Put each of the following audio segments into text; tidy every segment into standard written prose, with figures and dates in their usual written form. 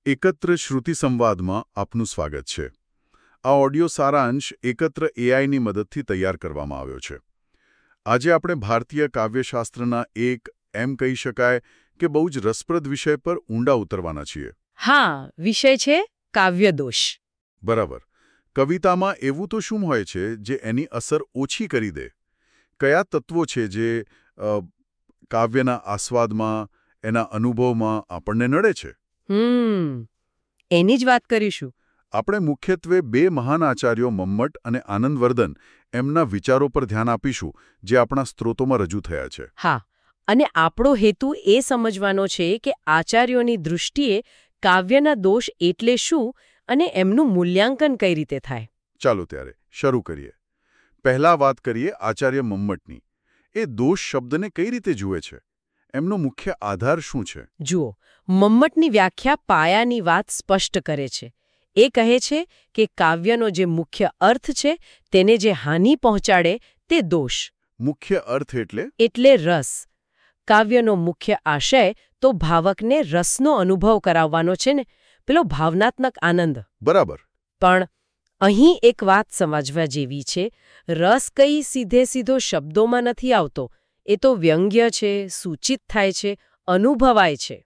એકત્ર શ્રુતિ સંવાદમાં આપનું સ્વાગત છે. આ ઓડિયો સારાંશ એકત્ર એઆઈની મદદથી તૈયાર કરવામાં આવ્યો છે. આજે આપણે ભારતીય કાવ્યશાસ્ત્રના એક એમ કહી શકાય કે બહુ જ રસપ્રદ વિષય પર ઊંડા ઉતરવાના છીએ. હા, વિષય છે કાવ્યદોષ. બરાબર. કવિતામાં એવું તો શું હોય છે જે એની અસર ઓછી કરી દે? કયા તત્વો છે જે કાવ્યના આસ્વાદમાં, એના અનુભવમાં આપણને નડે છે? એની જ વાત કરીશું. આપણે મુખ્યત્વે બે મહાન આચાર્યો મમ્મટ અને આનંદવર્ધન એમના વિચારો પર ધ્યાન આપીશું જે આપણા સ્ત્રોતોમાં રજૂ થયા છે. હા, અને આપણો હેતુ એ સમજવાનો છે કે આચાર્યોની દૃષ્ટિએ કાવ્યના દોષ એટલે શું અને એમનું મૂલ્યાંકન કઈ રીતે થાય. ચાલો ત્યારે શરૂ કરીએ. પહેલા વાત કરીએ આચાર્ય મમ્મટની. એ દોષ શબ્દને કઈ રીતે જુએ છે? એમનો મુખ્ય આધાર શું છે? જુઓ, મમ્મટની વ્યાખ્યા પાયાની વાત સ્પષ્ટ કરે છે. એ કહે છે કે કાવ્યનો જે મુખ્ય અર્થ છે તેને જે હાનિ પહોંચાડે તે દોષ. મુખ્ય અર્થ એટલે? એટલે રસ. કાવ્યનો મુખ્ય આશય તો ભાવકને રસનો અનુભવ કરાવવાનો છે ને, પેલો ભાવનાત્મક આનંદ. બરાબર. પણ અહીં એક વાત સમજવા જેવી છે. રસ કઈ સીધો શબ્દોમાં નથી આવતો. એ તો વ્યંગ્ય છે, સૂચિત થાય છે, અનુભવાય છે.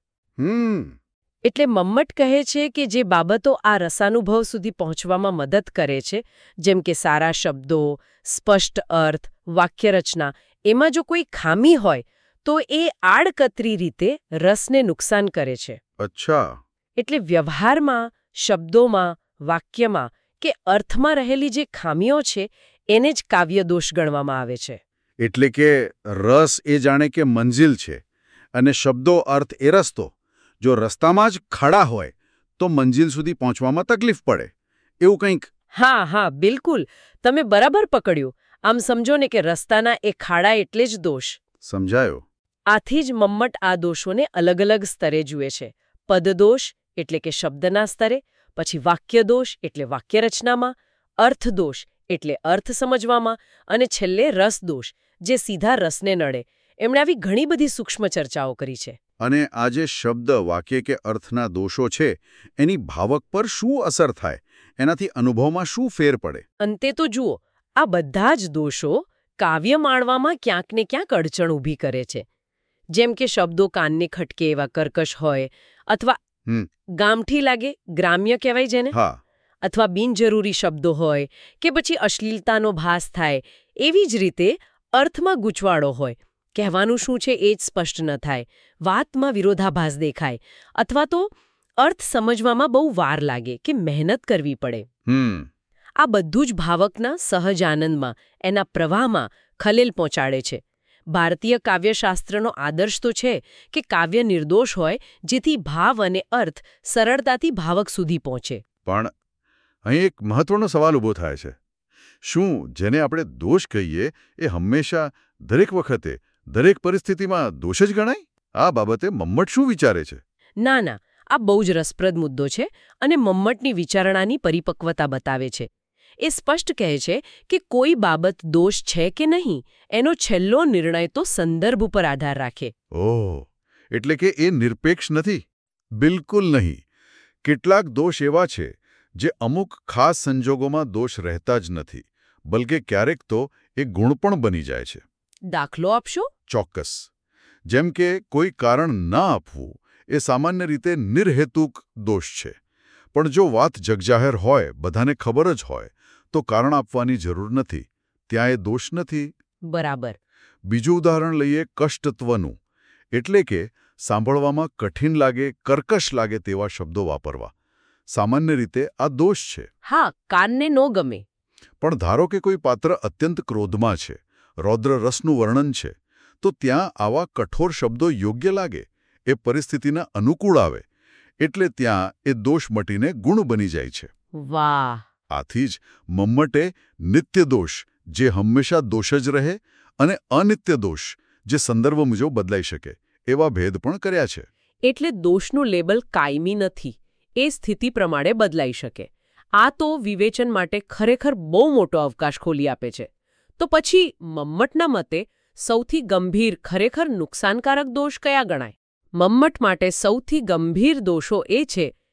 એટલે મમ્મટ કહે છે કે જે બાબતો આ રસાનુભવ સુધી પહોંચવામાં મદદ કરે છે, જેમ કે સારા શબ્દો, સ્પષ્ટ અર્થ, વાક્યરચના, એમાં જો કોઈ ખામી હોય તો એ આડકતરી રીતે રસને નુકસાન કરે છે. અચ્છા. એટલે વ્યવહારમાં, શબ્દોમાં, વાક્યમાં કે અર્થમાં રહેલી જે ખામીઓ છે એને જ કાવ્યદોષ ગણવામાં આવે છે. એટલે કે રસ એ જાણે કે મંજિલ છે અને શબ્દો અર્થ એ રસ્તો. જો રસ્તામાં જ ખાડા હોય તો મંજિલ સુધી પહોંચવામાં તકલીફ પડે. એવું કંઈક. હા, બિલકુલ. તમે બરાબર પકડ્યું. આમ સમજો ને કે રસ્તાના એ ખાડા એટલે જ દોષ. સમજાયો. આથી જ મમ્મટ આ દોષોને અલગ અલગ સ્તરે જુએ છે. પદદોષ એટલે કે શબ્દના સ્તરે, પછી વાક્યદોષ એટલે વાક્યરચનામાં, અર્થદોષ એટલે અર્થ સમજવામાં, અને છેલ્લે રસદોષ જે સીધા રસને નડે. એમણે આવી ઘણી બધી સૂક્ષ્મ ચર્ચાઓ કરી છે. અને આ જે શબ્દ, વાક્ય કે અર્થના દોષો છે એની ભાવક પર શું અસર થાય? એનાથી અનુભવમાં શું ફેર પડે? અંતે તો જુઓ, આ બધા જ દોષો કાવ્ય માણવામાં ક્યાંક ને ક્યાંક અડચણ ઊભી કરે છે. જેમ કે શબ્દો કાનને ખટકે એવા કર્કશ હોય, અથવા ગામઠી લાગે, ગ્રામ્ય કહેવાય જેને, અથવા બિનજરૂરી શબ્દો હોય, કે પછી અશ્લીલતાનો ભાસ થાય. એવી જ રીતે અર્થમાં ગૂંચવાડો હોય, કહેવાનું શું છે એ જ સ્પષ્ટ ન થાય, વાતમાં વિરોધાભાસ દેખાય, અથવા તો અર્થ સમજવામાં બહુ વાર લાગે કે મહેનત કરવી પડે. આ બધું જ ભાવકના સહજ આનંદમાં, એના પ્રવાહમાં ખલેલ પહોંચાડે છે. ભારતીય કાવ્યશાસ્ત્રનો આદર્શ તો છે કે કાવ્ય નિર્દોષ હોય, જેથી ભાવ અને અર્થ સરળતાથી ભાવક સુધી પહોંચે. પણ અહીં એક મહત્વનો સવાલ ઊભો થાય છે. શું જેને આપણે દોષ કહીએ એ હંમેશા, દરેક વખતે, દરેક પરિસ્થિતિમાં દોષ જ ગણાય? આ બાબતે મમ્મટ શું વિચારે છે? ના, આ બહુ જ રસપ્રદ મુદ્દો છે અને મમ્મટની વિચારણાની પરિપક્વતા બતાવે છે. એ સ્પષ્ટ કહે છે કે કોઈ બાબત દોષ છે કે નહીં એનો છેલ્લો નિર્ણય તો સંદર્ભ ઉપર આધાર રાખે. ઓહ, એટલે કે એ નિરપેક્ષ નથી? બિલકુલ નહીં. કેટલાક દોષ એવા છે જે અમુક ખાસ સંજોગોમાં દોષ રહેતા જ નથી, બલકે ક્યારેક તો એ ગુણ પણ બની જાય છે. દાખલો આપશો? ચોક્કસ. જેમ કે કોઈ કારણ ના આપવું એ સામાન્ય રીતે નિર્હેતુક દોષ છે. પણ જો વાત જગજાહેર હોય, બધાને ખબર જ હોય, તો કારણ આપવાની જરૂર નથી. ત્યાં એ દોષ નથી. બરાબર. બીજું ઉદાહરણ લઈએ કષ્ટત્વનું. એટલે કે સાંભળવામાં કઠિન લાગે, કર્કશ લાગે તેવા શબ્દો વાપરવા. સામાન્ય રીતે આ દોષ છે. હા, કાનને નો ગમે. પણ ધારો કે કોઈ પાત્ર અત્યંત ક્રોધમાં છે, રૌદ્ર રસનું વર્ણન છે, તો ત્યાં આવા કઠોર શબ્દો યોગ્ય લાગે, એ પરિસ્થિતિના અનુકૂળ આવે, એટલે ત્યાં એ દોષ મટીને ગુણ બની જાય છે. વાહ! આથી જ મમ્મટે નિત્ય દોષ, જે હંમેશા દોષ જ રહે, અને અનિત્ય દોષ, જે સંદર્ભ મુજબ બદલાઈ શકે, એવા ભેદ પણ કર્યા છે. એટલે દોષનું લેબલ કાયમી નથી, એ સ્થિતિ પ્રમાણે બદલાઈ શકે. આ તો વિવેચન માટે ખરેખર બહુ મોટો અવકાશ ખોલી આપે છે. તો પછી મમ્મટના મતે સૌથી ગંભીર, ખરેખર નુકસાનકારક દોષ કયા ગણાય? મમ્મટ માટે સૌથી ગંભીર દોષો એ છે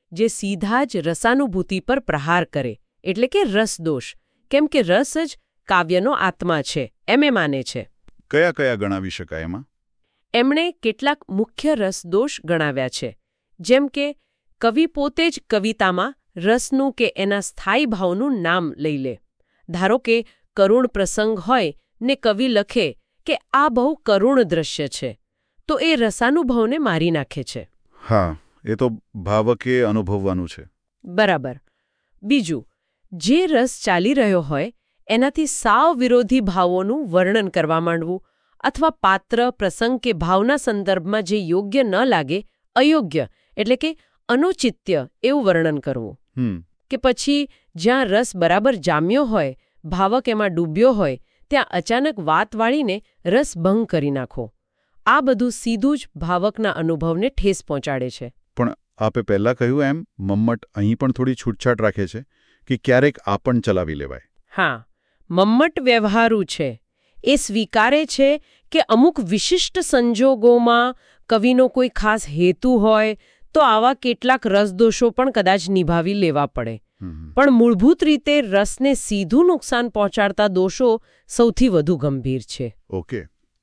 જે સીધા જ રસાનુભૂતિ પર પ્રહાર કરે, એટલે કે રસદોષ, કેમ કે રસ જ કાવ્યનો આત્મા છે એમ એ માને છે. કયા કયા ગણાવી શકાય એમાં? એમણે કેટલાક મુખ્ય રસદોષ ગણાવ્યા છે, જેમ કે કવિ પોતે જ કવિતામાં રસનું કે એના સ્થાયી ભાવનું નામ લઈ લે. ધારો કે કરુણ પ્રસંગ હોય ને કવિ લખે કે આ બહુ કરુણ દ્રશ્ય છે, તો એ રસાનુભવને મારી નાખે છે. હા, એ તો ભાવકે અનુભવવાનું છે. બરાબર. બીજું, જે રસ ચાલી રહ્યો હોય એનાથી સાવ વિરોધી ભાવોનું વર્ણન કરવા માંડવું, અથવા પાત્ર, પ્રસંગ કે ભાવના સંદર્ભમાં જે યોગ્ય ન લાગે, અયોગ્ય એટલે કે અનૌચિત્ય એવું વર્ણન કરવું. કે પછી જ્યાં રસ બરાબર જામ્યો હોય, ભાવક એમાં ડૂબ્યો હોય, ત્યાં અચાનક વાત વાળીને રસભંગ કરી નાખો. આ બધું સીધું જ ભાવકના અનુભવને ઠેસ પહોંચાડે છે. પણ આપે પહેલાં કહ્યું એમ મમ્મટ અહીં પણ થોડી છૂટછાટ રાખે છે કે ક્યારેક આ પણ ચલાવી લેવાય. હા, મમ્મટ વ્યવહારુ છે. એ સ્વીકારે છે કે અમુક વિશિષ્ટ સંજોગોમાં કવિનો કોઈ ખાસ હેતુ હોય તો આવા કેટલાક રસદોષો પણ કદાચ નિભાવી લેવા પડે. પણ મૂળભૂત રીતે રસને સીધું નુકસાન પહોંચાડતા દોષો સૌથી વધુ ગંભીર છે. ઓકે.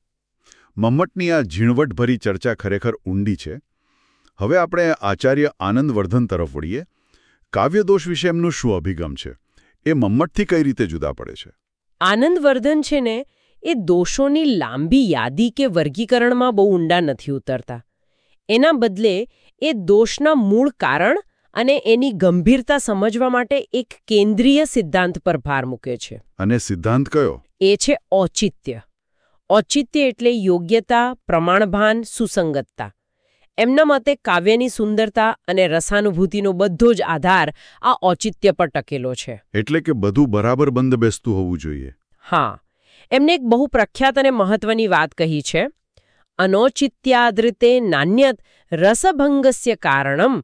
મમ્મટની આ ઝીણવટભરી ચર્ચા ખરેખર ઊંડી છે. હવે આપણે આચાર્ય આનંદવર્ધન તરફ વળીએ. કાવ્યદોષ વિશે એમનું શું અભિગમ છે? એ મમ્મટથી કઈ રીતે જુદા પડે છે? આનંદવર્ધન છે ને, એ દોષોની લાંબી યાદી કે વર્ગીકરણમાં બહુ ઊંડા નથી ઉતરતા. એના બદલે એ દોષના મૂળ કારણ અને એની ગંભીરતા સમજવા માટે એક કેન્દ્રીય સિદ્ધાંત પર ભાર મૂકે છે. અને સિદ્ધાંત કયો? એ છે ઔચિત્ય. ઔચિત્ય એટલે યોગ્યતા, પ્રમાણભાન, સુસંગતતા. એમના મતે કાવ્યની સુંદરતા અને રસાનુભૂતિનો બધો જ આધાર આ ઔચિત્ય પર ટકેલો છે. એટલે કે બધું બરાબર બંધબેસતું હોવું જોઈએ. હા. એમને એક બહુ પ્રખ્યાત અને મહત્વની વાત કહી છે. અનૌચિત્યાદૃતે નાન્યત રસભંગસ્ય કારણમ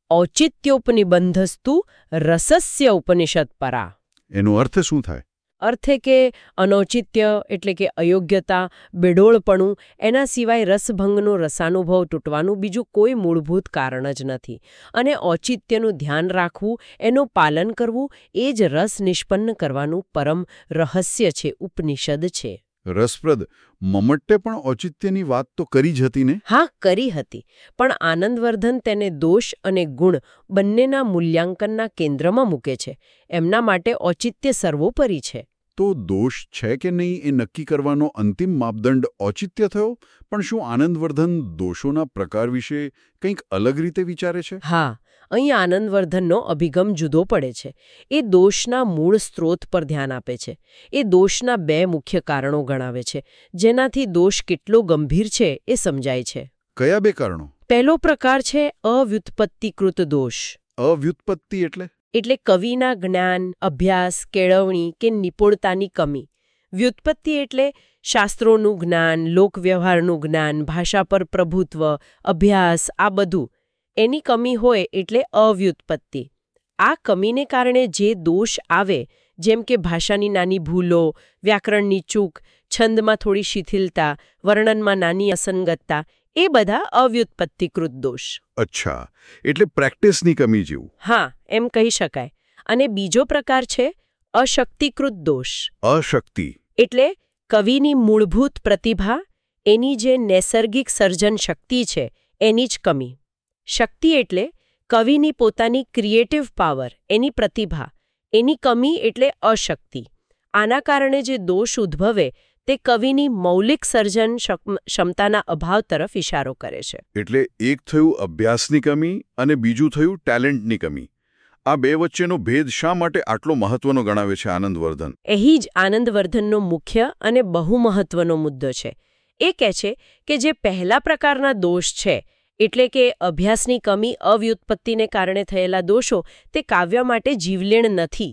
ઔચિત્યોપનિબંધસ્તુ રસસ્ય ઉપનિષદ પરા. એનો અર્થ શું થાય? અર્થે કે અનૌચિત્ય એટલે કે અયોગ્યતા, બેડોળપણું, એના સિવાય રસભંગનો રસાનુભવ તૂટવાનું બીજું કોઈ મૂળભૂત કારણ જ નથી. અને ઔચિત્યનું ધ્યાન રાખવું, એનું પાલન કરવું, એ જ રસ નિષ્પન્ન કરવાનું પરમ રહસ્ય છે, ઉપનિષદ છે. રસપ્રદ. મમ્મટે પણ ઔચિત્યની વાત તો કરી જ હતી ને? હા, કરી હતી. પણ આનંદવર્ધન તેને દોષ અને ગુણ બંનેના મૂલ્યાંકનના કેન્દ્રમાં મૂકે છે. એમના માટે ઔચિત્ય સર્વોપરી છે. તો દોષ છે કે નહીં એ નક્કી કરવાનો અંતિમ માપદંડ ઔચિત્ય થયો. પણ શું આનંદવર્ધન દોષોના પ્રકાર વિશે કંઈક અલગ રીતે વિચારે છે? હા, અહીં આનંદવર્ધનનો અભિગમ જુદો પડે છે. એ દોષના મૂળ સ્ત્રોત પર ધ્યાન આપે છે. એ દોષના બે મુખ્ય કારણો ગણાવે છે, જેનાથી દોષ કેટલો ગંભીર છે એ સમજાય છે. કયા બે કારણો? પહેલો પ્રકાર છે અવ્યુત્પત્તિકૃત દોષ. અવ્યુત્પત્તિ એટલે? એટલે કવિના જ્ઞાન, અભ્યાસ, કેળવણી કે નિપુણતાની કમી. વ્યુત્પત્તિ એટલે શાસ્ત્રોનું જ્ઞાન, લોકવ્યવહારનું જ્ઞાન, ભાષા પર પ્રભુત્વ, અભ્યાસ, આ બધું એની કમી હોય એટલે અવ્યુત્પત્તિ. આ કમીને કારણે જે દોષ આવે, જેમ કે ભાષાની નાની ભૂલો, વ્યાકરણની ચૂક, છંદમાં થોડી શિથિલતા, વર્ણનમાં નાની અસંગતતા, એ બધા અવ્યુત્પત્તિકૃત દોષ. અચ્છા, એટલે પ્રેક્ટિસની કમી જેવું. હા, એમ કહી શકાય. અને બીજો પ્રકાર છે અશક્તિકૃત દોષ. અશક્તિ એટલે કવિની મૂળભૂત પ્રતિભા, એની જે નૈસર્ગિક સર્જન શક્તિ છે એની જ કમી. શક્તિ એટલે કવિની પોતાની ક્રિએટિવ પાવર, એની પ્રતિભા. એની કમી એટલે અશક્તિ. આના કારણે જે દોષ ઉદ્ભવે તે કવિની મૌલિક સર્જન ક્ષમતાના અભાવ તરફ ઇશારો કરે છે. એટલે એક થયું અભ્યાસની કમી અને બીજું થયું ટેલેન્ટની કમી. આ બે વચ્ચેનો ભેદ શા માટે આટલો મહત્વનો ગણાવે છે આનંદવર્ધન? અહીં જ આનંદવર્ધનનો મુખ્ય અને બહુ મહત્વનો મુદ્દો છે. એ કહે છે કે જે પહેલા પ્રકારના દોષ છે, એટલે કે અભ્યાસની કમી, અવ્યુત્પત્તિને કારણે થયેલા દોષો, તે કાવ્ય માટે જીવલેણ નથી.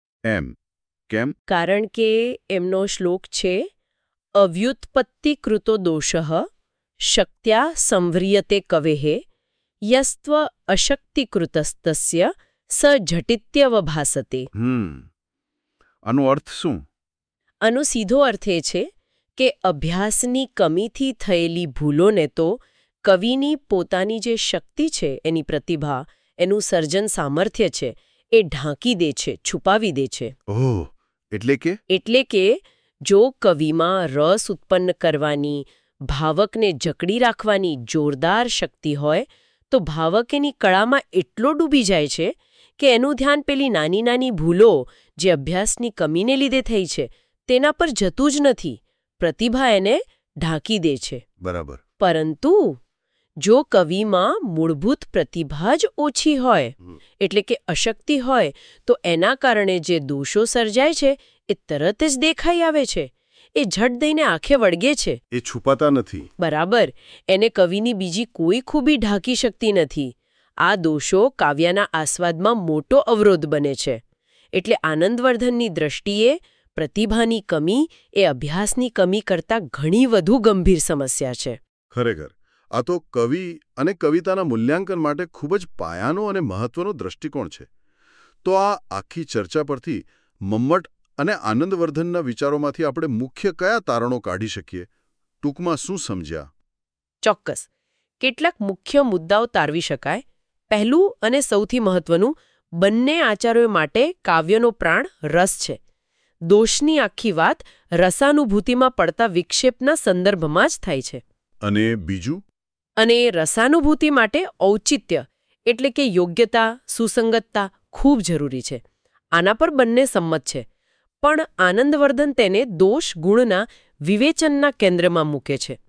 એમ કેમ? કારણ કે એમનો શ્લોક છે અવ્યુત્પત્તિકૃતો દોષઃ શક્ત્યા સંવ્રિયતે કવેઃ યસ્ત્વ અશક્તિકૃતસ્તસ્ય સ ઝટિત્યવભાસતે. આનો અર્થ શું? આનો સીધો અર્થ એ છે કે અભ્યાસની કમીથી થયેલી ભૂલોને તો કવિની પોતાની જે શક્તિ છે, એની પ્રતિભા, એનું સર્જન સામર્થ્ય છે એ ઢાંકી દે છે, છુપાવી દે છે. ઓહ, એટલે કે જો કવિમાં રસ ઉત્પન્ન કરવાની, ભાવકને જકડી રાખવાની જોરદાર શક્તિ હોય તો ભાવક એની કળામાં એટલો ડૂબી જાય છે કે એનું ધ્યાન પેલી નાની નાની ભૂલો જે અભ્યાસની કમીને લીધે થઈ છે તેના પર જતું જ નથી. પ્રતિભા એને ઢાંકી દે છે. બરાબર. પરંતુ જો કવિમાં મૂળભૂત પ્રતિભા જ ઓછી હોય, એટલે કે અશક્તિ હોય, તો એના કારણે જે દોષો સર્જાય છે એ તરત જ દેખાઈ આવે છે. એ ઝટ દઈને આંખે વળગે છે. એ છુપાતા નથી. બરાબર. એને કવિની બીજી કોઈ ખૂબી ઢાંકી શકતી નથી. આ દોષો કાવ્યના આસ્વાદમાં મોટો અવરોધ બને છે. એટલે આનંદવર્ધનની દ્રષ્ટિએ પ્રતિભાની કમી એ અભ્યાસની કમી કરતાં ઘણી વધુ ગંભીર સમસ્યા છે. ખરેખર આ તો કવિ અને કવિતાના મૂલ્યાંકન માટે ખૂબ જ પાયાનો અને મહત્વનો દૃષ્ટિકોણ છે. તો આ આખી ચર્ચા પરથી મમ્મટ અને આનંદવર્ધનના વિચારોમાંથી આપણે મુખ્ય કયા તારણો કાઢી શકીએ? ટૂંકમાં શું સમજ્યા? ચોક્કસ. કેટલાક મુખ્ય મુદ્દાઓ તારવી શકાય. પહેલું અને સૌથી મહત્વનું, બંને આચાર્યો માટે કાવ્યનો પ્રાણ રસ છે. દોષની આખી વાત રસાનુભૂતિમાં પડતા વિક્ષેપના સંદર્ભમાં જ થાય છે. અને બીજું? અને રસાનુભૂતિ માટે ઔચિત્ય એટલે કે યોગ્યતા, સુસંગતતા ખૂબ જરૂરી છે. આના પર બંને સંમત છે. પણ આનંદવર્ધન તેને દોષ ગુણના વિવેચનના કેન્દ્રમાં મૂકે છે.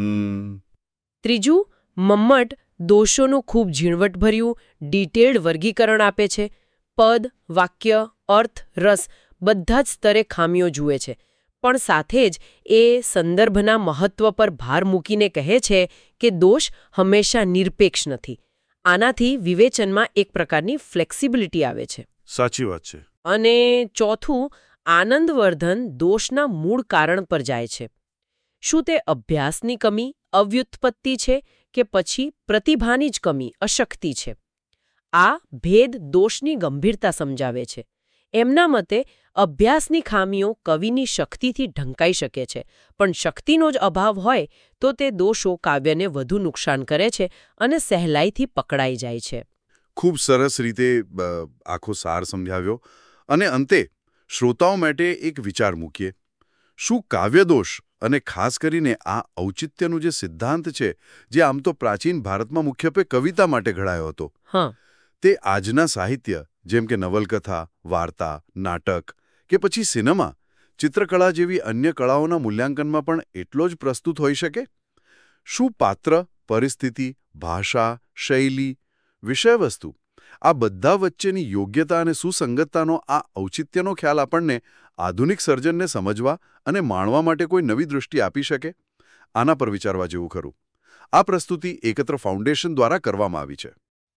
ત્રીજું, મમ્મટ દોષોનું ખૂબ ઝીણવટભર્યું, ડિટેલ્ડ વર્ગીકરણ આપે છે. પદ, વાક્ય, અર્થ, રસ બધા જ સ્તરે ખામીઓ જુએ છે. પણ સાથે જ એ સંદર્ભના મહત્વ પર ભાર મૂકીને કહે છે કે દોષ હંમેશા નિરપેક્ષ નથી. આનાથી વિવેચનમાં એક પ્રકારની ફ્લેક્સિબિલિટી આવે છે. સાચી વાત છે. અને ચોથું, આનંદવર્ધન દોષના મૂળ કારણ પર જાય છે. શું તે અભ્યાસની કમી, અવ્યુત્પત્તિ છે કે પછી પ્રતિભાની જ કમી, અશક્તિ છે? આ ભેદ દોષની ગંભીરતા સમજાવે છે. એમના મતે અભ્યાસની ખામીઓ કવિની શક્તિથી ઢંકાઈ શકે છે, પણ શક્તિનો જ અભાવ હોય તો તે દોષો કાવ્યને વધુ નુકસાન કરે છે અને સહેલાઈથી પકડાઈ જાય છે. ખૂબ સરસ રીતે આખો સાર સમજાવ્યો. અને અંતે શ્રોતાઓ માટે એક વિચાર મૂકીએ. શું કાવ્યદોષ અને ખાસ કરીને આ ઔચિત્યનું જે સિદ્ધાંત છે, જે આમ તો પ્રાચીન ભારતમાં મુખ્યત્વે કવિતા માટે ઘડાયો હતો, તે આજના સાહિત્ય જેમ કે નવલકથા, વાર્તા, નાટક કે પછી સિનેમા, ચિત્રકળા જેવી અન્ય કળાઓના મૂલ્યાંકનમાં પણ એટલો જ પ્રસ્તુત હોઈ શકે? શું પાત્ર, પરિસ્થિતિ, ભાષા, શૈલી, વિષયવસ્તુ આ બધા વચ્ચેની યોગ્યતા અને સુસંગતતાનો આ ઔચિત્યનો ખ્યાલ આપણને આધુનિક સર્જનને સમજવા અને માણવા માટે કોઈ નવી દૃષ્ટિ આપી શકે? આના પર વિચારવા જેવું ખરું. આ પ્રસ્તુતિ એકત્ર ફાઉન્ડેશન દ્વારા કરવામાં આવી છે.